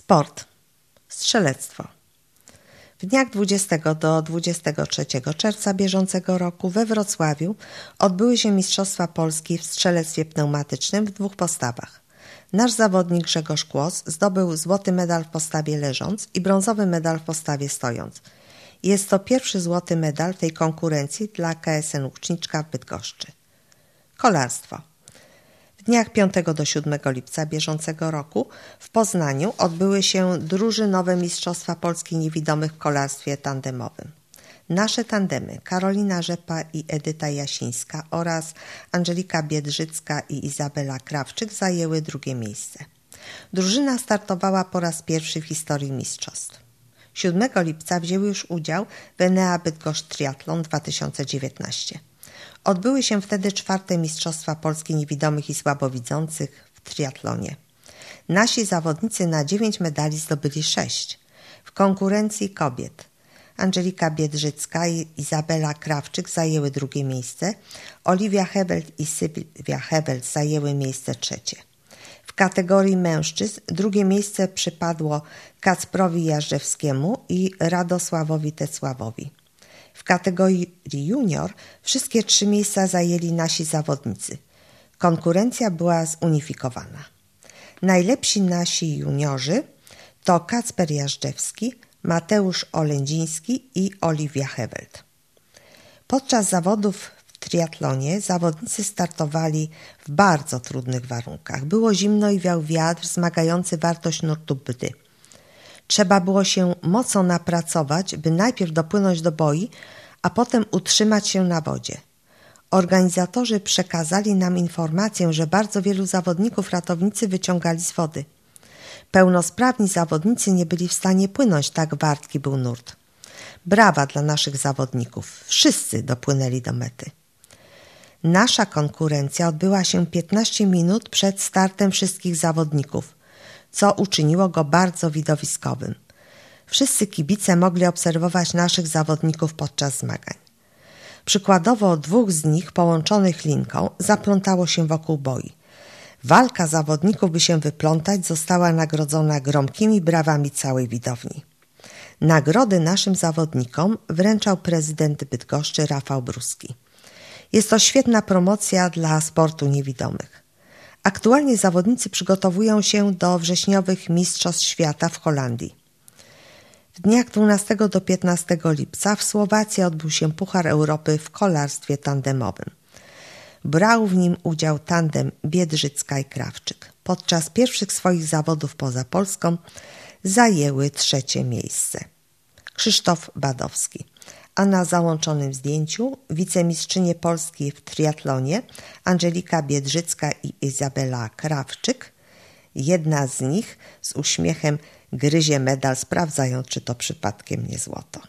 Sport. Strzelectwo. W dniach 20 do 23 czerwca bieżącego roku we Wrocławiu odbyły się Mistrzostwa Polski w strzelectwie pneumatycznym w 2 postawach. Nasz zawodnik Grzegorz Kłos zdobył złoty medal w postawie leżąc i brązowy medal w postawie stojąc. Jest to pierwszy złoty medal w tej konkurencji dla KSN Łuczniczka w Bydgoszczy. Kolarstwo. W dniach 5 do 7 lipca bieżącego roku w Poznaniu odbyły się drużynowe Mistrzostwa Polski Niewidomych w kolarstwie tandemowym. Nasze tandemy Karolina Rzepa i Edyta Jasińska oraz Angelika Biedrzycka i Izabela Krawczyk zajęły 2. miejsce. Drużyna startowała po raz pierwszy w historii mistrzostw. 7 lipca wzięły już udział w Enea Bydgoszcz Triathlon 2019. Odbyły się wtedy 4. Mistrzostwa Polski Niewidomych i Słabowidzących w triatlonie. Nasi zawodnicy na 9 medali zdobyli 6. W konkurencji kobiet Angelika Biedrzycka i Izabela Krawczyk zajęły 2. miejsce, Oliwia Hebelt i Sylwia Hebelt zajęły miejsce 3. W kategorii mężczyzn 2. miejsce przypadło Kacprowi Jażdżewskiemu i Radosławowi Tecławowi. W kategorii junior wszystkie 3 miejsca zajęli nasi zawodnicy. Konkurencja była zunifikowana. Najlepsi nasi juniorzy to Kacper Jażdżewski, Mateusz Olędziński i Oliwia Hebelt. Podczas zawodów w triatlonie zawodnicy startowali w bardzo trudnych warunkach. Było zimno i wiał wiatr wzmagający wartość nurtu bdy. Trzeba było się mocno napracować, by najpierw dopłynąć do boi, a potem utrzymać się na wodzie. Organizatorzy przekazali nam informację, że bardzo wielu zawodników ratownicy wyciągali z wody. Pełnosprawni zawodnicy nie byli w stanie płynąć, tak wartki był nurt. Brawa dla naszych zawodników. Wszyscy dopłynęli do mety. Nasza konkurencja odbyła się 15 minut przed startem wszystkich zawodników, co uczyniło go bardzo widowiskowym. Wszyscy kibice mogli obserwować naszych zawodników podczas zmagań. Przykładowo 2 z nich połączonych linką zaplątało się wokół boi. Walka zawodników, by się wyplątać, została nagrodzona gromkimi brawami całej widowni. Nagrody naszym zawodnikom wręczał prezydent Bydgoszczy Rafał Bruski. Jest to świetna promocja dla sportu niewidomych. Aktualnie zawodnicy przygotowują się do wrześniowych Mistrzostw Świata w Holandii. W dniach 12 do 15 lipca w Słowacji odbył się Puchar Europy w kolarstwie tandemowym. Brał w nim udział tandem Biedrzycka i Krawczyk. Podczas pierwszych swoich zawodów poza Polską zajęły 3. miejsce. Krzysztof Badowski. A na załączonym zdjęciu wicemistrzynie Polski w triatlonie Angelika Biedrzycka i Izabela Krawczyk. Jedna z nich z uśmiechem gryzie medal, sprawdzając, czy to przypadkiem nie złoto.